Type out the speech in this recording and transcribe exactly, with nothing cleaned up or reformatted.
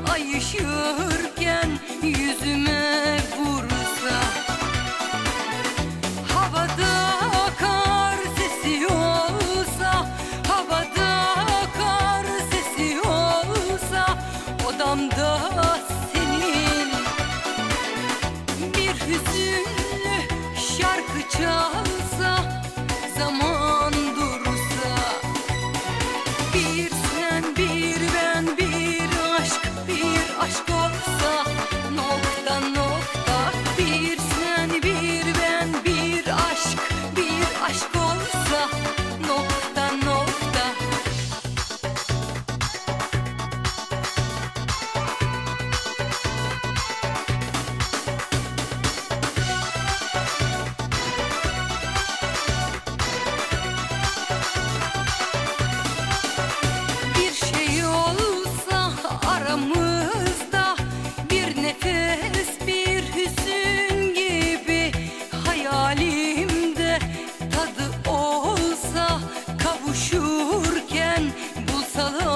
ay ışırken yüzüme vursa, havada kar sesi olsa, havada kar sesi olsa, odamda senin bir hüzünlü şarkı çalsa, zaman dursa, bir sen bir ben bir aşk bir aşk olsa, nokta nokta, bir sen bir ben bir aşk bir aşk olsa, nokta nokta. Bir şey olsa aramızda, bir nefes bir hüzün gibi, hayalimde tadı olsa, kavuşurken bulsalar